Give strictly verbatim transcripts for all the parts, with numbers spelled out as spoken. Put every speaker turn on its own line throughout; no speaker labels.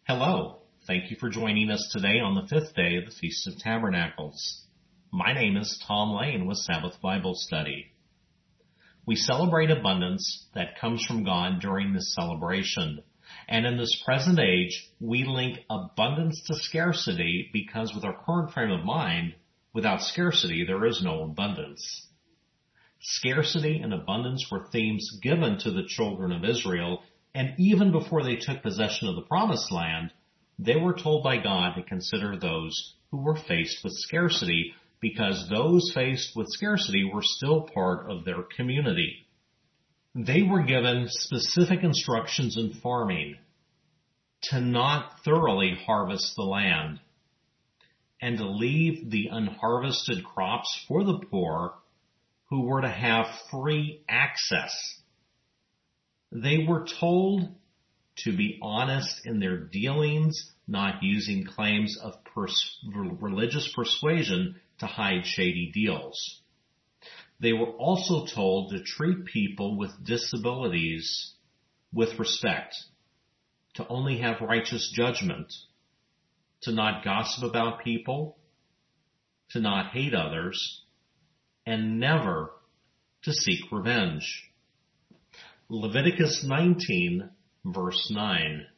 Hello. Thank you for joining us today on the fifth day of the Feast of Tabernacles. My name is Tom Lane with Sabbath Bible Study. We celebrate abundance that comes from God during this celebration. And in this present age, we link abundance to scarcity because with our current frame of mind, without scarcity, there is no abundance. Scarcity and abundance were themes given to the children of Israel, and even before they took possession of the Promised Land, they were told by God to consider those who were faced with scarcity, because those faced with scarcity were still part of their community. They were given specific instructions in farming to not thoroughly harvest the land and to leave the unharvested crops for the poor who were to have free access. They were told to be honest in their dealings, not using claims of pers- religious persuasion to hide shady deals. They were also told to treat people with disabilities with respect, to only have righteous judgment, to not gossip about people, to not hate others, and never to seek revenge. Leviticus nineteen, verse nine.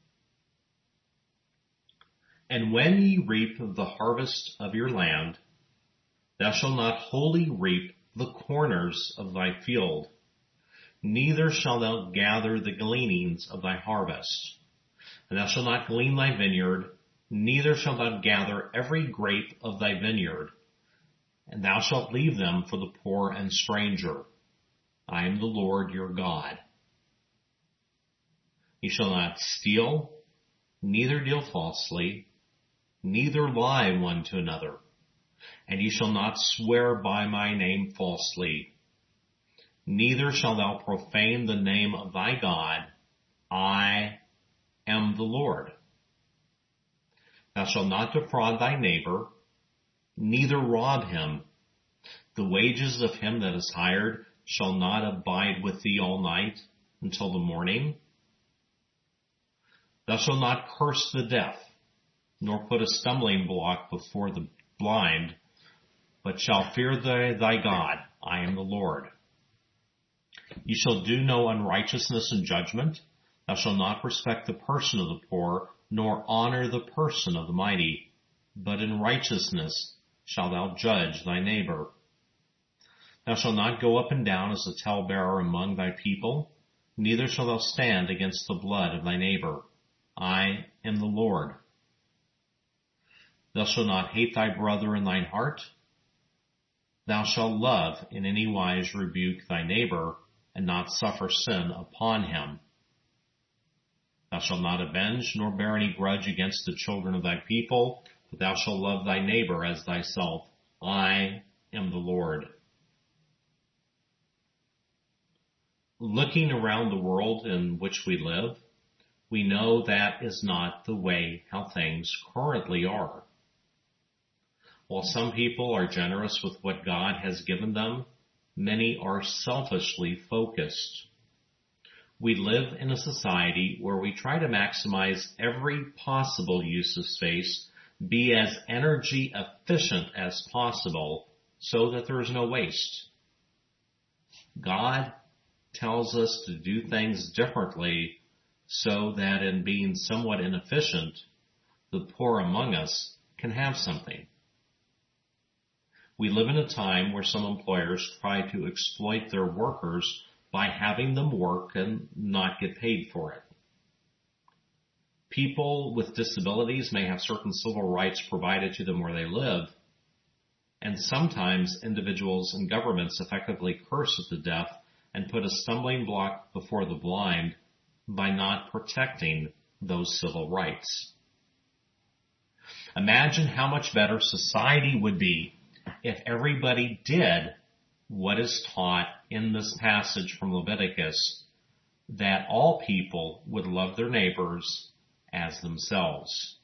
And when ye reap the harvest of your land, thou shalt not wholly reap the corners of thy field, neither shalt thou gather the gleanings of thy harvest. And thou shalt not glean thy vineyard, neither shalt thou gather every grape of thy vineyard, and thou shalt leave them for the poor and stranger. I am the Lord your God. Ye shall not steal, neither deal falsely, neither lie one to another. And ye shall not swear by my name falsely. Neither shalt thou profane the name of thy God. I am the Lord. Thou shalt not defraud thy neighbor, neither rob him. The wages of him that is hired shall not abide with thee all night until the morning. Thou shalt not curse the deaf, nor put a stumbling block before the blind, but shalt fear thy, thy God. I am the Lord. Ye shall do no unrighteousness in judgment. Thou shalt not respect the person of the poor, nor honor the person of the mighty, but in righteousness shalt thou judge thy neighbor. Thou shalt not go up and down as a talebearer among thy people, neither shalt thou stand against the blood of thy neighbor. I am the Lord. Thou shalt not hate thy brother in thine heart. Thou shalt love in any wise rebuke thy neighbor, and not suffer sin upon him. Thou shalt not avenge, nor bear any grudge against the children of thy people, but thou shalt love thy neighbor as thyself. I am the Lord. Looking around the world in which we live, we know that is not the way how things currently are. While some people are generous with what God has given them, many are selfishly focused. We live in a society where we try to maximize every possible use of space, be as energy efficient as possible, so that there is no waste. God tells us to do things differently so that in being somewhat inefficient, the poor among us can have something. We live in a time where some employers try to exploit their workers by having them work and not get paid for it. People with disabilities may have certain civil rights provided to them where they live, and sometimes individuals and governments effectively curse at the deaf and put a stumbling block before the blind by not protecting those civil rights. Imagine how much better society would be if everybody did what is taught in this passage from Leviticus, that all people would love their neighbors as themselves.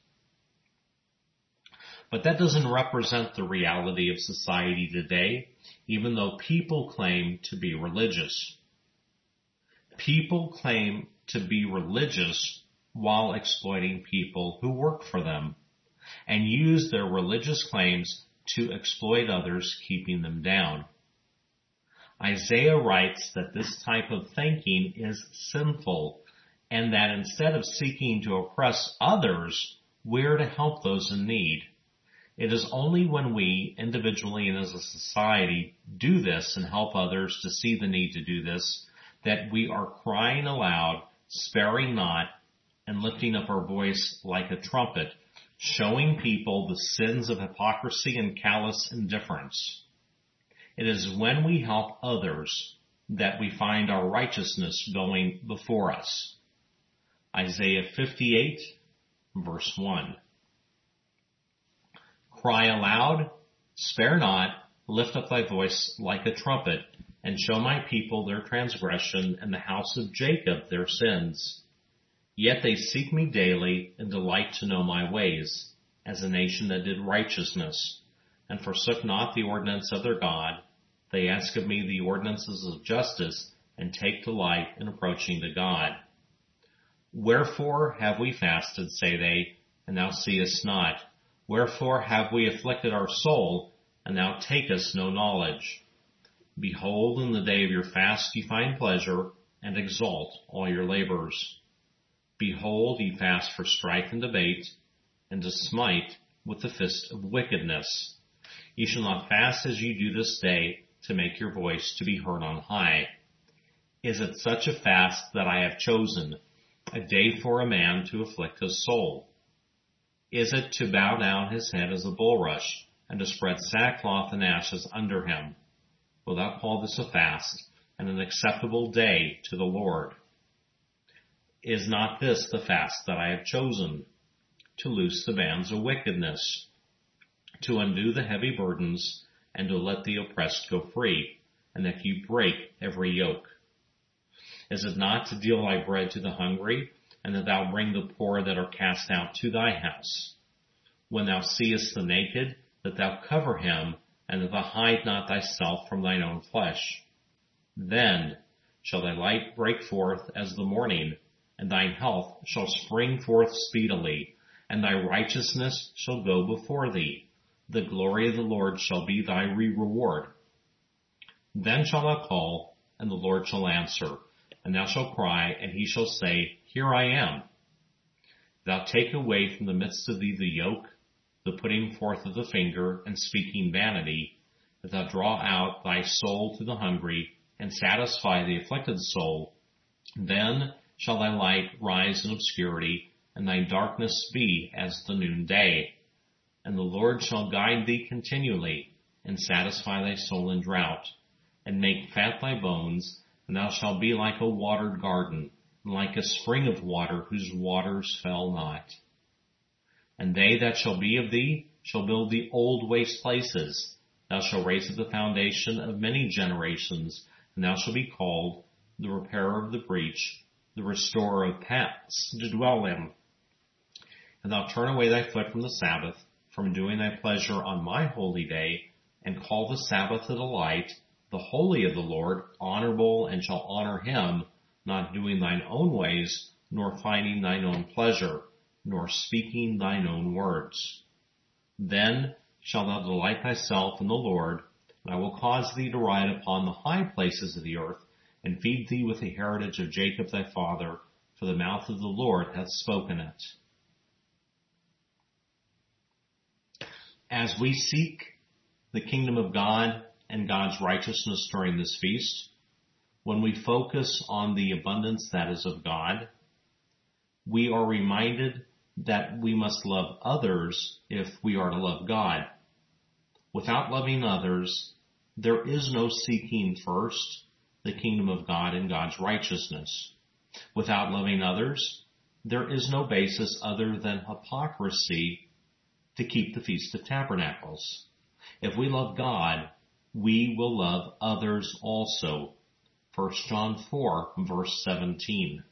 But that doesn't represent the reality of society today, even though people claim to be religious. People claim to be religious while exploiting people who work for them, and use their religious claims to exploit others, keeping them down. Isaiah writes that this type of thinking is sinful, and that instead of seeking to oppress others, we're to help those in need. It is only when we, individually and as a society, do this and help others to see the need to do this, that we are crying aloud, sparing not, and lifting up our voice like a trumpet, showing people the sins of hypocrisy and callous indifference. It is when we help others that we find our righteousness going before us. Isaiah fifty-eight, verse one. Cry aloud, spare not, lift up thy voice like a trumpet, and show my people their transgression and the house of Jacob their sins. Yet they seek me daily and delight to know my ways, as a nation that did righteousness, and forsook not the ordinance of their God. They ask of me the ordinances of justice, and take delight in approaching to God. Wherefore have we fasted, say they, and thou seest not? Wherefore have we afflicted our soul, and thou takest no knowledge? Behold, in the day of your fast ye find pleasure, and exalt all your labors. Behold, ye fast for strife and debate, and to smite with the fist of wickedness. Ye shall not fast as ye do this day, to make your voice to be heard on high. Is it such a fast that I have chosen, a day for a man to afflict his soul? Is it to bow down his head as a bulrush, and to spread sackcloth and ashes under him? Will thou call this a fast, and an acceptable day to the Lord? Is not this the fast that I have chosen? To loose the bands of wickedness, to undo the heavy burdens, and to let the oppressed go free, and that you break every yoke. Is it not to deal thy bread to the hungry, and that thou bring the poor that are cast out to thy house? When thou seest the naked, that thou cover him, and that thou hide not thyself from thine own flesh. Then shall thy light break forth as the morning, and thine health shall spring forth speedily, and thy righteousness shall go before thee. The glory of the Lord shall be thy reward. Then shalt thou call, and the Lord shall answer, and thou shalt cry, and he shall say, Here I am. Thou take away from the midst of thee the yoke, the putting forth of the finger, and speaking vanity, that thou draw out thy soul to the hungry, and satisfy the afflicted soul. Then shall thy light rise in obscurity, and thy darkness be as the noonday. And the Lord shall guide thee continually, and satisfy thy soul in drought, and make fat thy bones, and thou shalt be like a watered garden, and like a spring of water whose waters fail not. And they that shall be of thee shall build the old waste places. Thou shalt raise up the foundation of many generations, and thou shalt be called the repairer of the breach, the restorer of paths to dwell in. And thou turn away thy foot from the Sabbath, from doing thy pleasure on my holy day, and call the Sabbath a delight, the holy of the Lord honorable, and shall honor him, not doing thine own ways, nor finding thine own pleasure, nor speaking thine own words. Then shalt thou delight thyself in the Lord, and I will cause thee to ride upon the high places of the earth, and feed thee with the heritage of Jacob thy father, for the mouth of the Lord hath spoken it. As we seek the kingdom of God and God's righteousness during this feast, when we focus on the abundance that is of God, we are reminded that we must love others if we are to love God. Without loving others, there is no seeking first the kingdom of God and God's righteousness. Without loving others, there is no basis other than hypocrisy to keep the Feast of Tabernacles. If we love God, we will love others also. First John four, verse seventeen.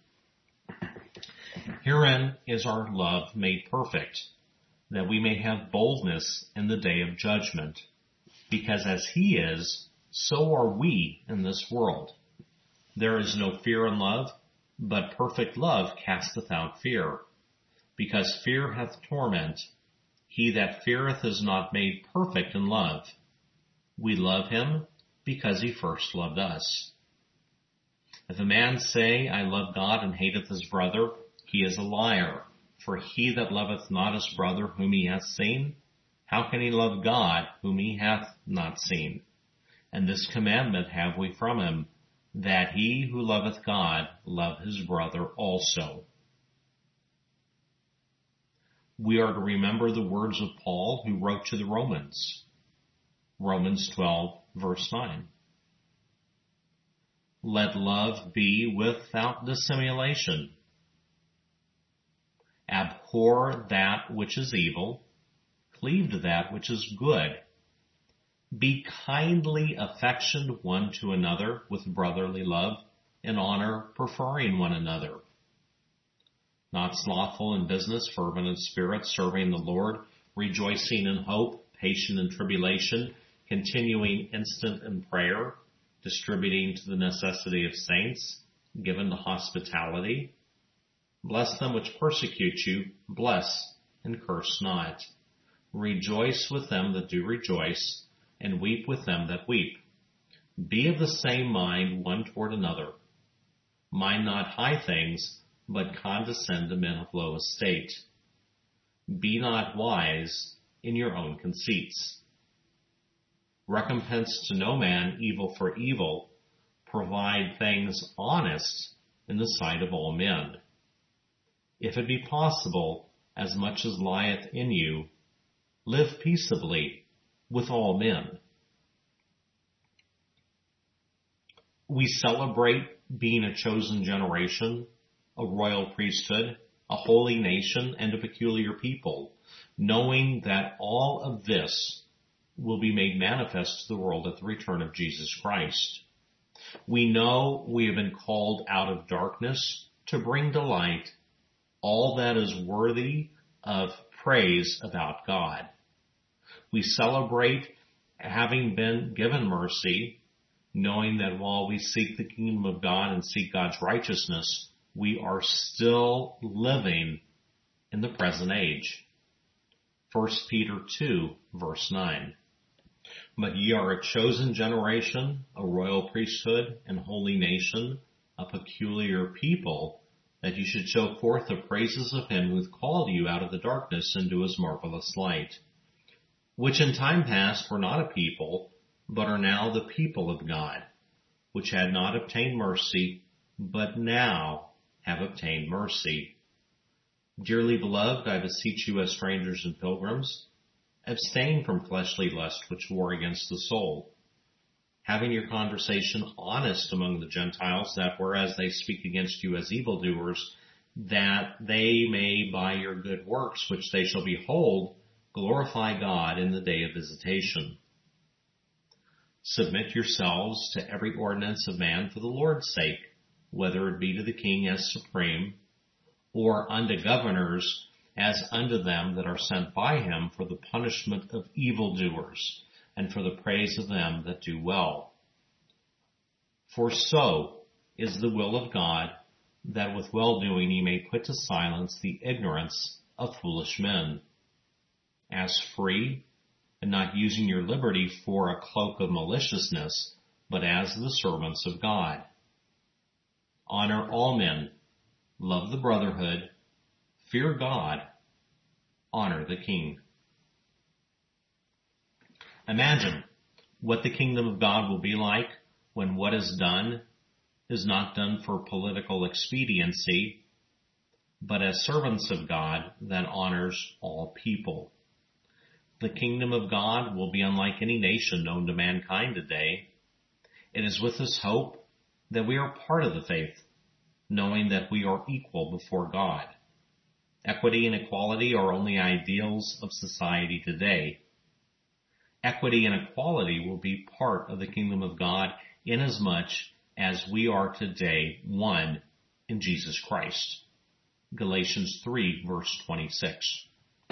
Herein is our love made perfect, that we may have boldness in the day of judgment. Because as he is, so are we in this world. There is no fear in love, But perfect love casteth out fear, because fear hath torment. He that feareth is not made perfect in love. We love him because he first loved us. If a man say, I love God, and hateth his brother, he is a liar. For he that loveth not his brother whom he hath seen, how can he love God whom he hath not seen? And this commandment have we from him, that he who loveth God love his brother also. We are to remember the words of Paul, who wrote to the Romans. Romans twelve, verse nine. Let love be without dissimulation. Abhor that which is evil, cleave to that which is good. Be kindly affectioned one to another with brotherly love, in honor preferring one another. Not slothful in business, fervent in spirit, serving the Lord, rejoicing in hope, patient in tribulation, continuing instant in prayer, distributing to the necessity of saints, given to hospitality. Bless them which persecute you, bless and curse not. Rejoice with them that do rejoice, and weep with them that weep. Be of the same mind one toward another. Mind not high things, but condescend to men of low estate. Be not wise in your own conceits. Recompense to no man evil for evil. Provide things honest in the sight of all men. If it be possible, as much as lieth in you, live peaceably with all men. We celebrate being a chosen generation, a royal priesthood, a holy nation, and a peculiar people, knowing that all of this will be made manifest to the world at the return of Jesus Christ. We know we have been called out of darkness to bring to light all that is worthy of praise about God. We celebrate having been given mercy, knowing that while we seek the kingdom of God and seek God's righteousness, we are still living in the present age. First Peter two, verse nine. But ye are a chosen generation, a royal priesthood, and holy nation, a peculiar people, that you should show forth the praises of him who hath called you out of the darkness into his marvelous light, which in time past were not a people, but are now the people of God, which had not obtained mercy, but now have obtained mercy. Dearly beloved, I beseech you as strangers and pilgrims, abstain from fleshly lust which war against the soul, having your conversation honest among the Gentiles, that whereas they speak against you as evildoers, that they may by your good works which they shall behold, glorify God in the day of visitation. Submit yourselves to every ordinance of man for the Lord's sake, whether it be to the king as supreme, or unto governors as unto them that are sent by him for the punishment of evildoers, and for the praise of them that do well. For so is the will of God, that with well-doing ye may put to silence the ignorance of foolish men. As free, and not using your liberty for a cloak of maliciousness, but as the servants of God. Honor all men, love the brotherhood, fear God, honor the king. Imagine what the kingdom of God will be like when what is done is not done for political expediency, but as servants of God that honors all people. The kingdom of God will be unlike any nation known to mankind today. It is with this hope that we are part of the faith, knowing that we are equal before God. Equity and equality are only ideals of society today. Equity and equality will be part of the kingdom of God inasmuch as we are today one in Jesus Christ. Galatians three, verse twenty-six.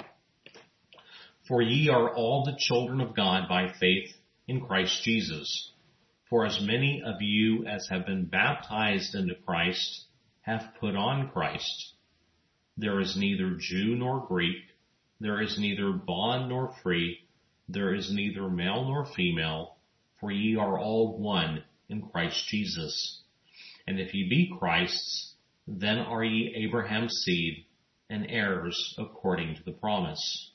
For ye are all the children of God by faith in Christ Jesus. For as many of you as have been baptized into Christ have put on Christ. There is neither Jew nor Greek, there is neither bond nor free, there is neither male nor female, for ye are all one in Christ Jesus. And if ye be Christ's, then are ye Abraham's seed, and heirs according to the promise.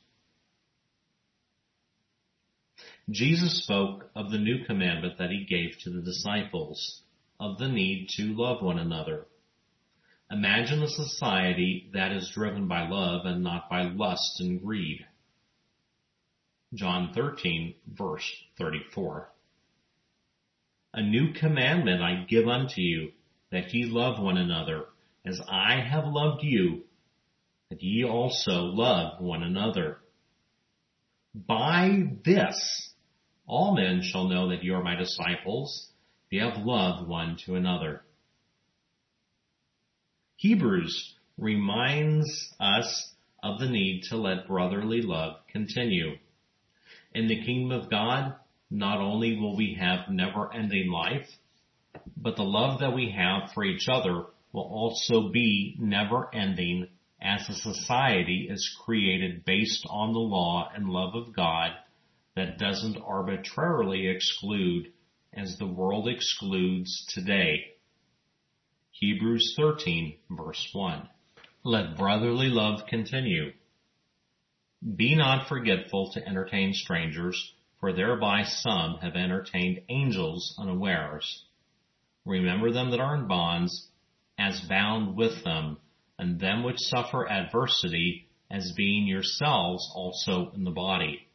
Jesus spoke of the new commandment that he gave to the disciples, of the need to love one another. Imagine a society that is driven by love and not by lust and greed. John thirteen, verse thirty-four. A new commandment I give unto you, that ye love one another, as I have loved you, that ye also love one another. By this all men shall know that ye are my disciples, if ye have love one to another. Hebrews reminds us of the need to let brotherly love continue. In the kingdom of God, not only will we have never-ending life, but the love that we have for each other will also be never-ending, as a society is created based on the law and love of God that doesn't arbitrarily exclude as the world excludes today. Hebrews thirteen, verse one. Let brotherly love continue. Be not forgetful to entertain strangers, for thereby some have entertained angels unawares. Remember them that are in bonds, as bound with them, and them which suffer adversity, as being yourselves also in the body.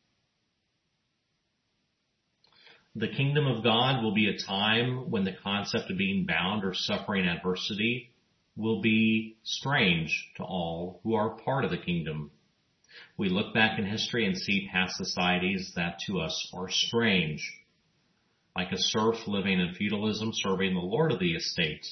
The kingdom of God will be a time when the concept of being bound or suffering adversity will be strange to all who are part of the kingdom. We look back in history and see past societies that to us are strange, like a serf living in feudalism serving the lord of the estate.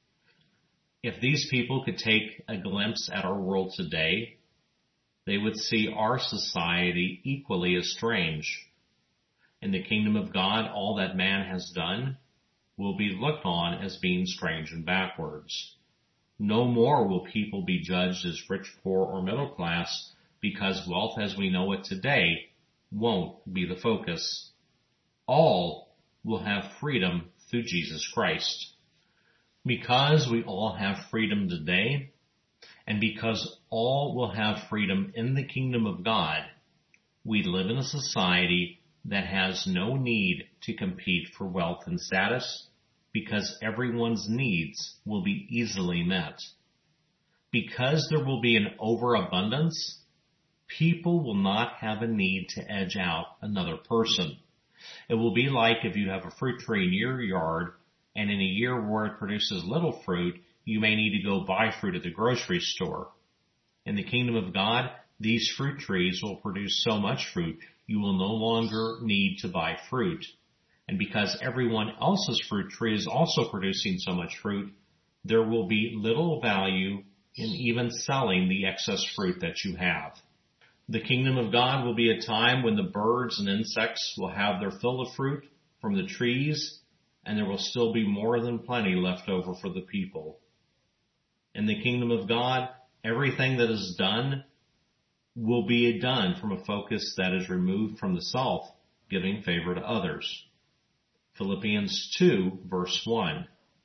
If these people could take a glimpse at our world today, they would see our society equally as strange. In the kingdom of God, all that man has done will be looked on as being strange and backwards. No more will people be judged as rich, poor, or middle class, because wealth as we know it today won't be the focus. All will have freedom through Jesus Christ. Because we all have freedom today, and because all will have freedom in the kingdom of God, we live in a society that has no need to compete for wealth and status, because everyone's needs will be easily met. Because there will be an overabundance, people will not have a need to edge out another person. It will be like if you have a fruit tree in your yard, and in a year where it produces little fruit, you may need to go buy fruit at the grocery store. In the kingdom of God, these fruit trees will produce so much fruit, you will no longer need to buy fruit. And because everyone else's fruit tree is also producing so much fruit, there will be little value in even selling the excess fruit that you have. The kingdom of God will be a time when the birds and insects will have their fill of fruit from the trees, and there will still be more than plenty left over for the people. In the kingdom of God, everything that is done will be done from a focus that is removed from the self, giving favor to others. Philippians two, verse one.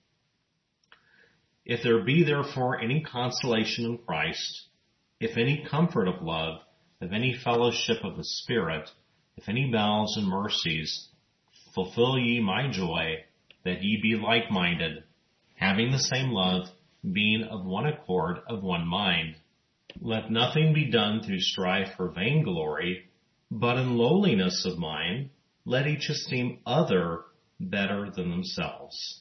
If there be therefore any consolation in Christ, if any comfort of love, if any fellowship of the Spirit, if any bowels and mercies, fulfill ye my joy, that ye be like-minded, having the same love, being of one accord, of one mind. Let nothing be done through strife or vainglory, but in lowliness of mind, let each esteem other better than themselves.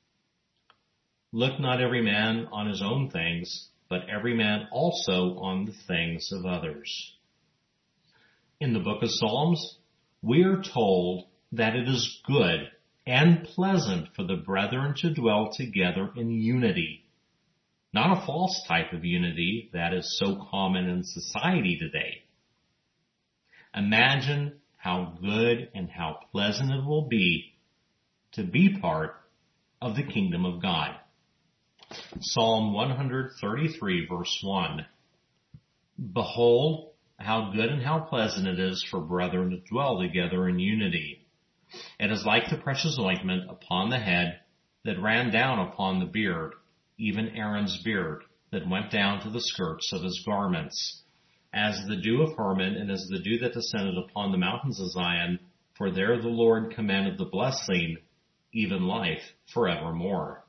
Look not every man on his own things, but every man also on the things of others. In the book of Psalms, we are told that it is good and pleasant for the brethren to dwell together in unity. Not a false type of unity that is so common in society today. Imagine how good and how pleasant it will be to be part of the kingdom of God. Psalm one thirty-three, verse one. Behold, how good and how pleasant it is for brethren to dwell together in unity. It is like the precious ointment upon the head that ran down upon the beard, even Aaron's beard, that went down to the skirts of his garments, as the dew of Hermon, and as the dew that descended upon the mountains of Zion, for there the Lord commanded the blessing, even life forevermore.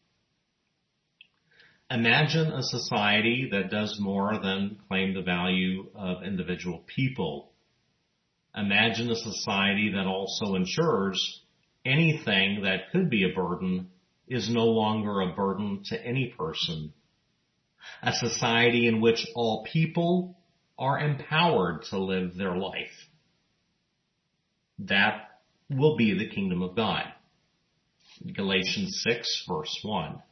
Imagine a society that does more than claim the value of individual people. Imagine a society that also ensures anything that could be a burden is no longer a burden to any person. A society in which all people are empowered to live their life. That will be the kingdom of God. Galatians six, verse one.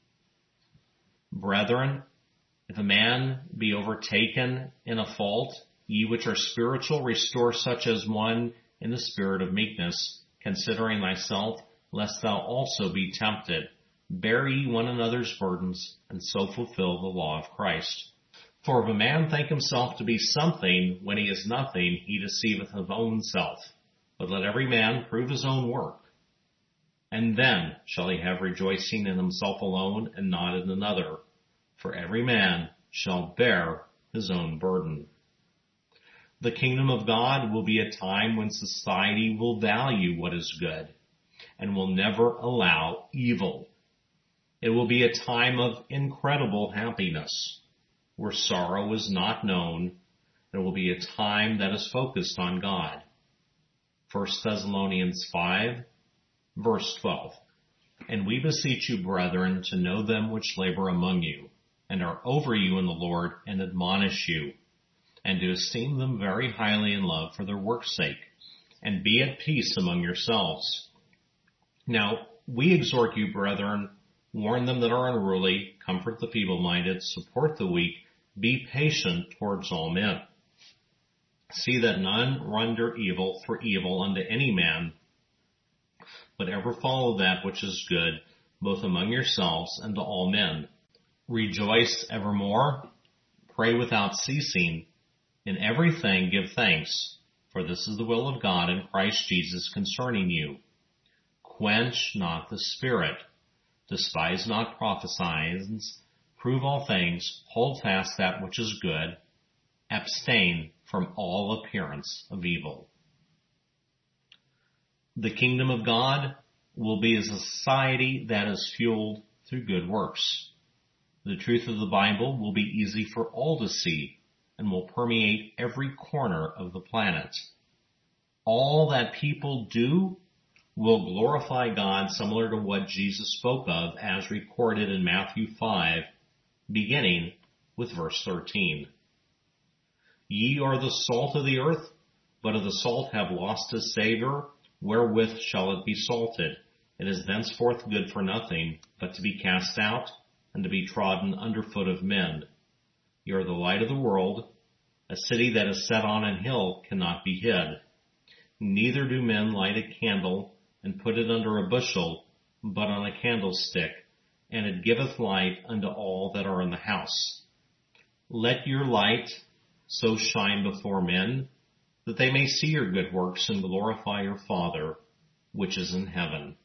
Brethren, if a man be overtaken in a fault, ye which are spiritual, restore such as one in the spirit of meekness, considering thyself, lest thou also be tempted. Bear ye one another's burdens, and so fulfill the law of Christ. For if a man think himself to be something when he is nothing, he deceiveth his own self. But let every man prove his own work. And then shall he have rejoicing in himself alone, and not in another. For every man shall bear his own burden. The kingdom of God will be a time when society will value what is good, and will never allow evil. It will be a time of incredible happiness, where sorrow is not known. It will be a time that is focused on God. First Thessalonians five, verse twelve. And we beseech you, brethren, to know them which labor among you, and are over you in the Lord, and admonish you, and to esteem them very highly in love for their work's sake, and be at peace among yourselves. Now, we exhort you, brethren, warn them that are unruly, comfort the feeble-minded, support the weak, be patient towards all men. See that none render evil for evil unto any man, but ever follow that which is good, both among yourselves and to all men. Rejoice evermore, pray without ceasing, in everything give thanks, for this is the will of God in Christ Jesus concerning you. Quench not the spirit, despise not prophesying, prove all things, hold fast that which is good, abstain from all appearance of evil. The kingdom of God will be a society that is fueled through good works. The truth of the Bible will be easy for all to see and will permeate every corner of the planet. All that people do will glorify God, similar to what Jesus spoke of as recorded in Matthew five, beginning with verse thirteen. Ye are the salt of the earth, but if the salt have lost its savor, wherewith shall it be salted? It is thenceforth good for nothing, but to be cast out, and to be trodden under foot of men. You are the light of the world. A city that is set on an hill cannot be hid. Neither do men light a candle and put it under a bushel, but on a candlestick, and it giveth light unto all that are in the house. Let your light so shine before men, that they may see your good works and glorify your Father, which is in heaven.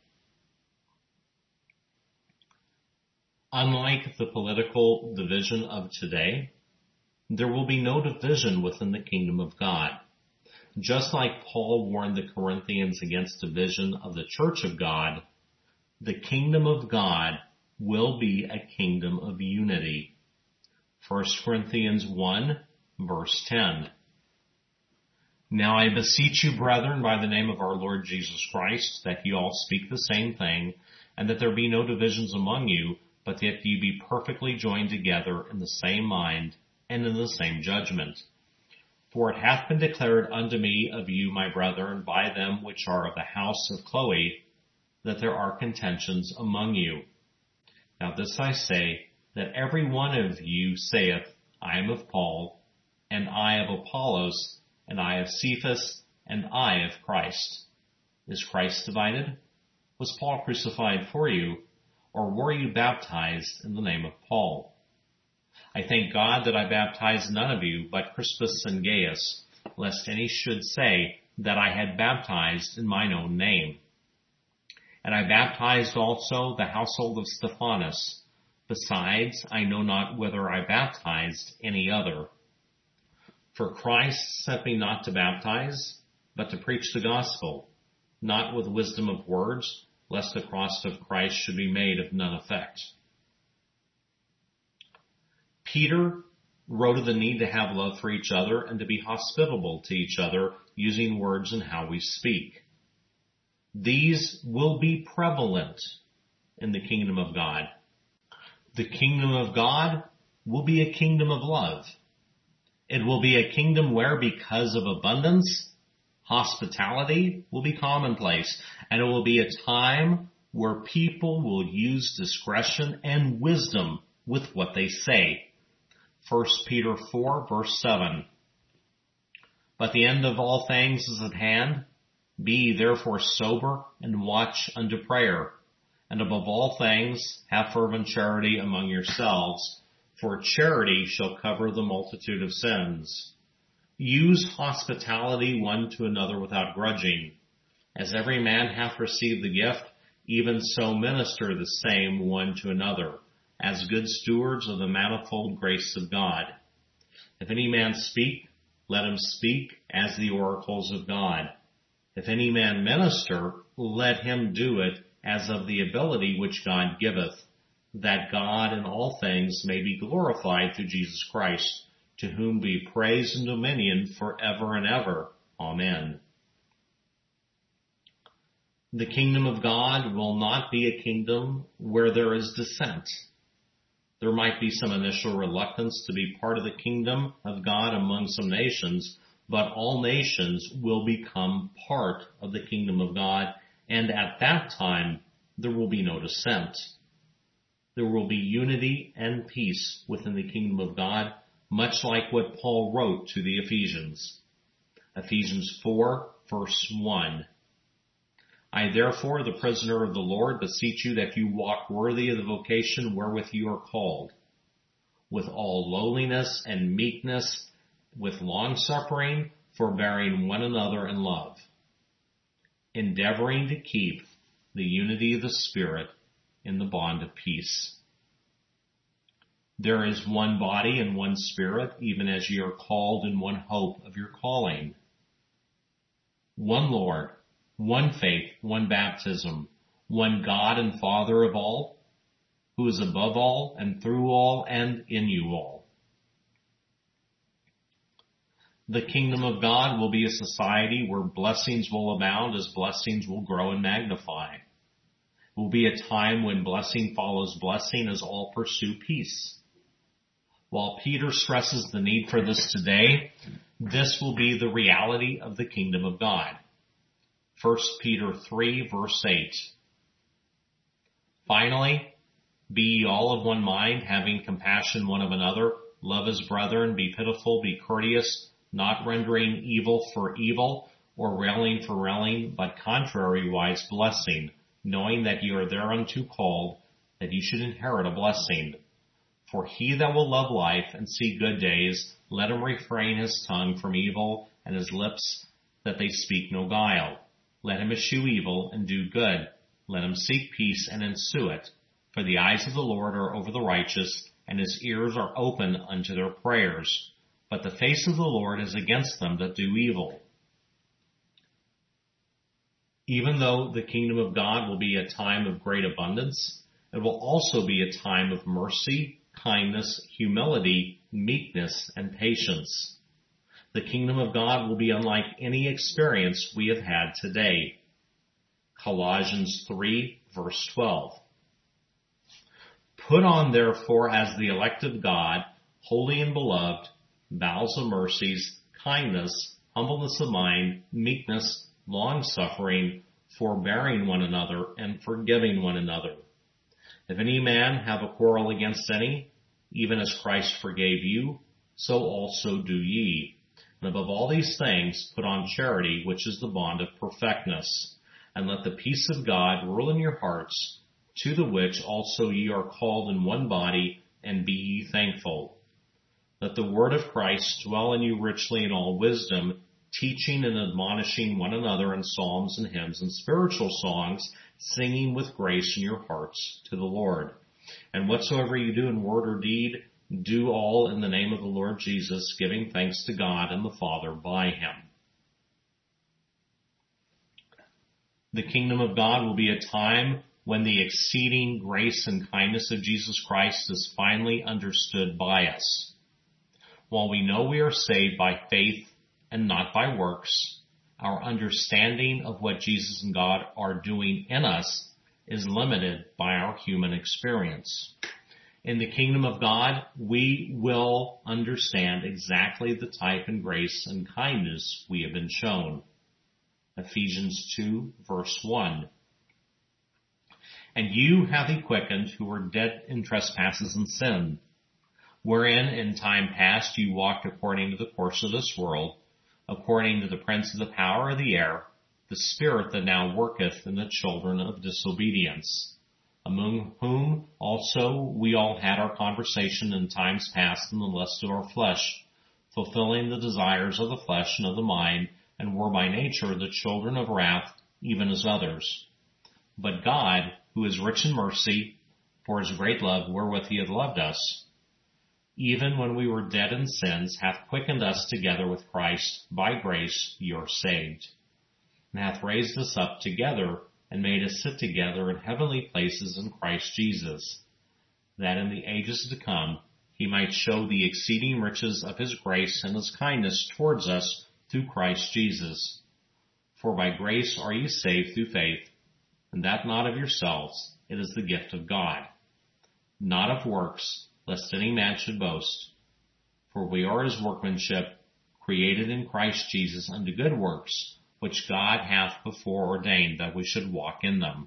Unlike the political division of today, there will be no division within the kingdom of God. Just like Paul warned the Corinthians against division of the church of God, the kingdom of God will be a kingdom of unity. First Corinthians one, verse ten. Now I beseech you, brethren, by the name of our Lord Jesus Christ, that ye all speak the same thing, and that there be no divisions among you, but that ye be perfectly joined together in the same mind and in the same judgment. For it hath been declared unto me of you, my brethren, by them which are of the house of Chloe, that there are contentions among you. Now this I say, that every one of you saith, I am of Paul, and I of Apollos, and I of Cephas, and I of Christ. Is Christ divided? Was Paul crucified for you? or were you baptized in the name of Paul? I thank God that I baptized none of you but Crispus and Gaius, lest any should say that I had baptized in mine own name. And I baptized also the household of Stephanas. Besides, I know not whether I baptized any other. For Christ sent me not to baptize, but to preach the gospel, not with wisdom of words, lest the cross of Christ should be made of none effect. Peter wrote of the need to have love for each other and to be hospitable to each other, using words in how we speak. These will be prevalent in the kingdom of God. The kingdom of God will be a kingdom of love. It will be a kingdom where, because of abundance, hospitality will be commonplace, and it will be a time where people will use discretion and wisdom with what they say. First Peter four, verse seven. But the end of all things is at hand. Be ye therefore sober and watch unto prayer. And above all things, have fervent charity among yourselves, for charity shall cover the multitude of sins. Use hospitality one to another without grudging. As every man hath received the gift, even so minister the same one to another, as good stewards of the manifold grace of God. If any man speak, let him speak as the oracles of God. If any man minister, let him do it as of the ability which God giveth, that God in all things may be glorified through Jesus Christ, to whom be praise and dominion forever and ever. Amen. The kingdom of God will not be a kingdom where there is dissent. There might be some initial reluctance to be part of the kingdom of God among some nations, but all nations will become part of the kingdom of God, and at that time there will be no dissent. There will be unity and peace within the kingdom of God, much like what Paul wrote to the Ephesians. Ephesians four, verse one. I therefore, the prisoner of the Lord, beseech you that you walk worthy of the vocation wherewith you are called, with all lowliness and meekness, with long-suffering, forbearing one another in love, endeavoring to keep the unity of the Spirit in the bond of peace. There is one body and one Spirit, even as ye are called in one hope of your calling. One Lord, one faith, one baptism, one God and Father of all, who is above all and through all and in you all. The kingdom of God will be a society where blessings will abound as blessings will grow and magnify. It will be a time when blessing follows blessing as all pursue peace. While Peter stresses the need for this today, this will be the reality of the kingdom of God. First Peter three, verse eight. Finally, be ye all of one mind, having compassion one of another, love as brethren, be pitiful, be courteous, not rendering evil for evil, or railing for railing, but contrariwise blessing, knowing that ye are thereunto called, that ye should inherit a blessing. For he that will love life and see good days, let him refrain his tongue from evil, and his lips that they speak no guile. Let him eschew evil and do good. Let him seek peace and ensue it. For the eyes of the Lord are over the righteous, and his ears are open unto their prayers. But the face of the Lord is against them that do evil. Even though the kingdom of God will be a time of great abundance, it will also be a time of mercy, kindness, humility, meekness, and patience. The kingdom of God will be unlike any experience we have had today. Colossians three, verse twelve. Put on therefore as the elect of God, holy and beloved, bowels of mercies, kindness, humbleness of mind, meekness, long-suffering, forbearing one another, and forgiving one another. If any man have a quarrel against any, even as Christ forgave you, so also do ye. And above all these things, put on charity, which is the bond of perfectness. And let the peace of God rule in your hearts, to the which also ye are called in one body, and be ye thankful. Let the word of Christ dwell in you richly in all wisdom, teaching and admonishing one another in psalms and hymns and spiritual songs, singing with grace in your hearts to the Lord. And whatsoever you do in word or deed, do all in the name of the Lord Jesus, giving thanks to God and the Father by him. The kingdom of God will be a time when the exceeding grace and kindness of Jesus Christ is finally understood by us. While we know we are saved by faith and not by works, our understanding of what Jesus and God are doing in us is limited by our human experience. In the kingdom of God, we will understand exactly the type and grace and kindness we have been shown. Ephesians two, verse one. And you hath he quickened who were dead in trespasses and sin, wherein in time past you walked according to the course of this world, according to the prince of the power of the air, the spirit that now worketh in the children of disobedience, among whom also we all had our conversation in times past in the lust of our flesh, fulfilling the desires of the flesh and of the mind, and were by nature the children of wrath, even as others. But God, who is rich in mercy, for his great love wherewith he hath loved us, even when we were dead in sins, hath quickened us together with Christ. By grace ye are saved, and hath raised us up together, and made us sit together in heavenly places in Christ Jesus, that in the ages to come he might show the exceeding riches of his grace and his kindness towards us through Christ Jesus. For by grace are ye saved through faith, and that not of yourselves, it is the gift of God, not of works, lest any man should boast. For we are his workmanship, created in Christ Jesus unto good works, which God hath before ordained that we should walk in them.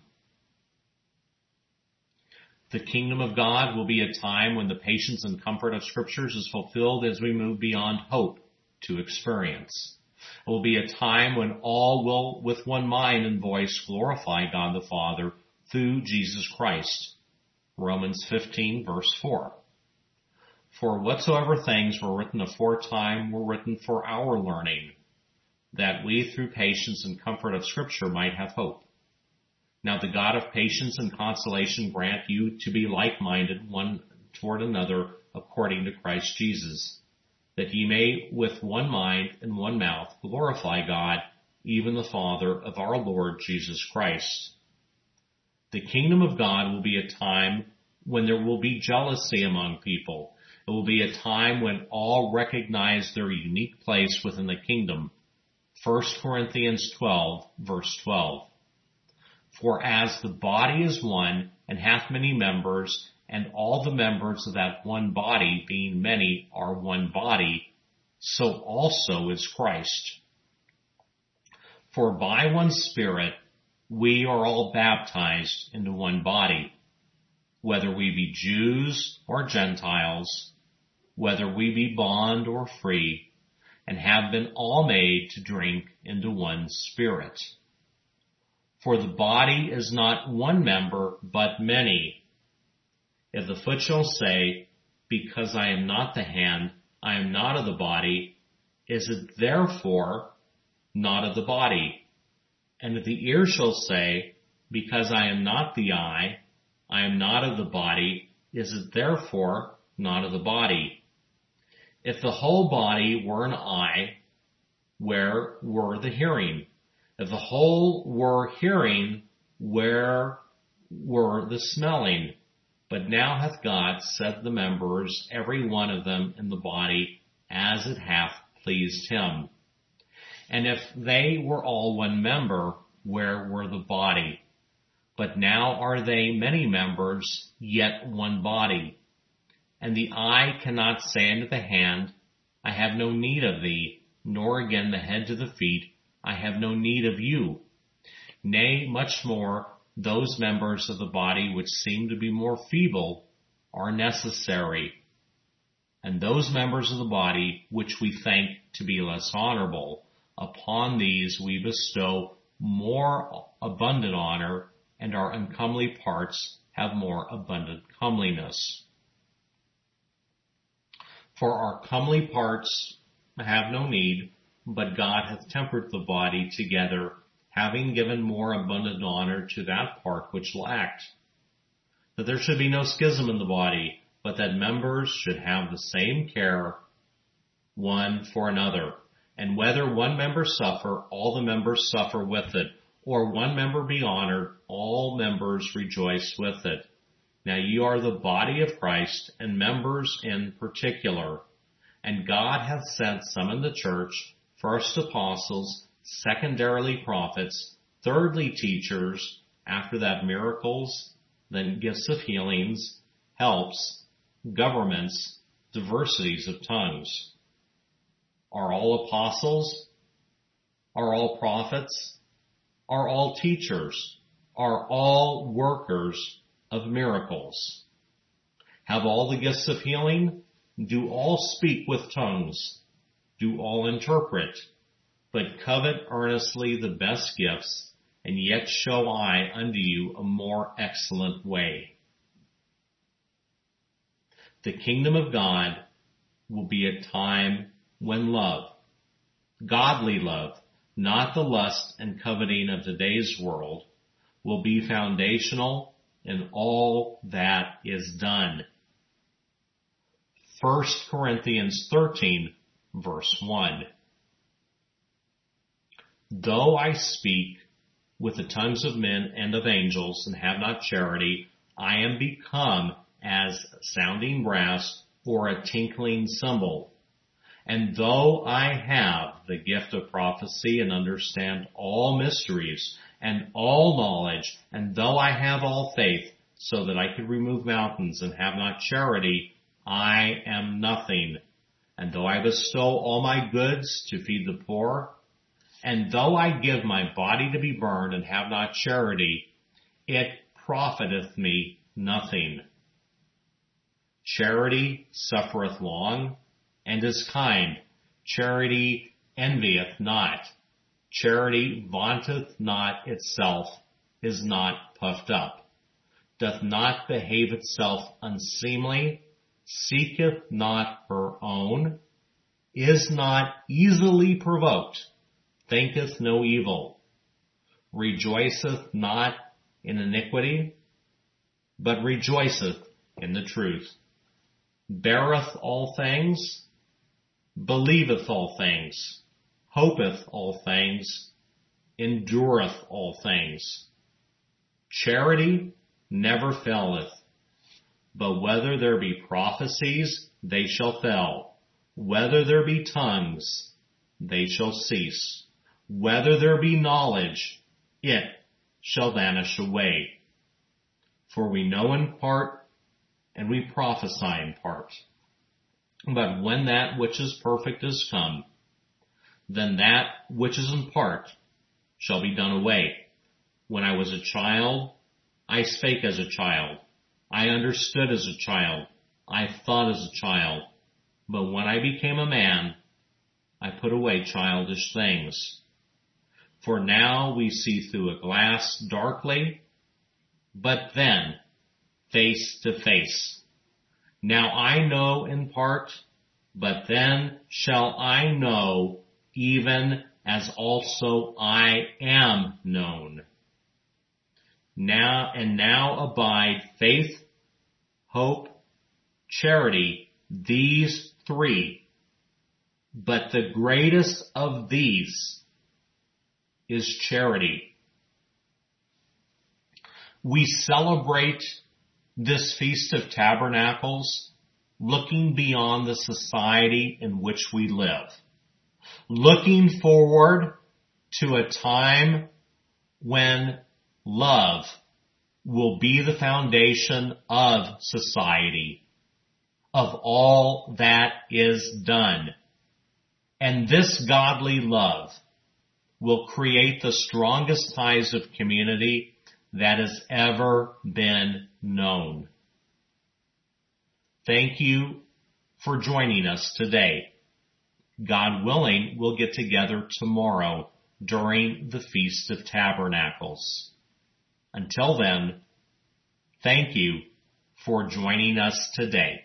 The kingdom of God will be a time when the patience and comfort of scriptures is fulfilled as we move beyond hope to experience. It will be a time when all will with one mind and voice glorify God the Father through Jesus Christ. Romans fifteen, verse four. For whatsoever things were written aforetime were written for our learning, that we through patience and comfort of Scripture might have hope. Now the God of patience and consolation grant you to be like-minded one toward another according to Christ Jesus, that ye may with one mind and one mouth glorify God, even the Father of our Lord Jesus Christ. The kingdom of God will be a time when there will be jealousy among people. It will be a time when all recognize their unique place within the kingdom. First Corinthians twelve, verse twelve. For as the body is one, and hath many members, and all the members of that one body, being many, are one body, so also is Christ. For by one Spirit we are all baptized into one body, whether we be Jews or Gentiles, whether we be bond or free, and have been all made to drink into one Spirit. For the body is not one member, but many. If the foot shall say, because I am not the hand, I am not of the body, is it therefore not of the body? And if the ear shall say, because I am not the eye, I am not of the body, is it therefore not of the body? If the whole body were an eye, where were the hearing? If the whole were hearing, where were the smelling? But now hath God set the members, every one of them, in the body, as it hath pleased him. And if they were all one member, where were the body? But now are they many members, yet one body. And the eye cannot say unto the hand, I have no need of thee, nor again the head to the feet, I have no need of you. Nay, much more, those members of the body which seem to be more feeble are necessary. And those members of the body which we think to be less honorable, upon these we bestow more abundant honor, and our uncomely parts have more abundant comeliness. For our comely parts have no need, but God hath tempered the body together, having given more abundant honor to that part which lacked. That there should be no schism in the body, but that members should have the same care one for another. And whether one member suffer, all the members suffer with it, or one member be honored, all members rejoice with it. Now you are the body of Christ, and members in particular. And God hath sent some in the church, first apostles, secondarily prophets, thirdly teachers, after that miracles, then gifts of healings, helps, governments, diversities of tongues. Are all apostles? Are all prophets? Are all teachers? Are all workers of miracles? Have all the gifts of healing? Do all speak with tongues? Do all interpret? But covet earnestly the best gifts, and yet show I unto you a more excellent way. The kingdom of God will be a time when love, godly love, not the lust and coveting of today's world, will be foundational in all that is done. First Corinthians thirteen, verse one. Though I speak with the tongues of men and of angels and have not charity, I am become as sounding brass or a tinkling cymbal. And though I have the gift of prophecy and understand all mysteries and all knowledge, and though I have all faith so that I could remove mountains and have not charity, I am nothing. And though I bestow all my goods to feed the poor, and though I give my body to be burned and have not charity, it profiteth me nothing. Charity suffereth long, and is kind. Charity envieth not. Charity vaunteth not itself, is not puffed up, doth not behave itself unseemly, seeketh not her own, is not easily provoked, thinketh no evil, rejoiceth not in iniquity, but rejoiceth in the truth, beareth all things, believeth all things, hopeth all things, endureth all things. Charity never faileth, but whether there be prophecies, they shall fail. Whether there be tongues, they shall cease. Whether there be knowledge, it shall vanish away. For we know in part, and we prophesy in part. But when that which is perfect is come, then that which is in part shall be done away. When I was a child, I spake as a child. I understood as a child. I thought as a child. But when I became a man, I put away childish things. For now we see through a glass darkly, but then face to face. Now I know in part, but then shall I know even as also I am known. Now and now abide faith, hope, charity, these three. But the greatest of these is charity. We celebrate this Feast of Tabernacles looking beyond the society in which we live, looking forward to a time when love will be the foundation of society, of all that is done. And this godly love will create the strongest ties of community that has ever been known. Thank you for joining us today. God willing, we'll get together tomorrow during the Feast of Tabernacles. Until then, Thank you for joining us today.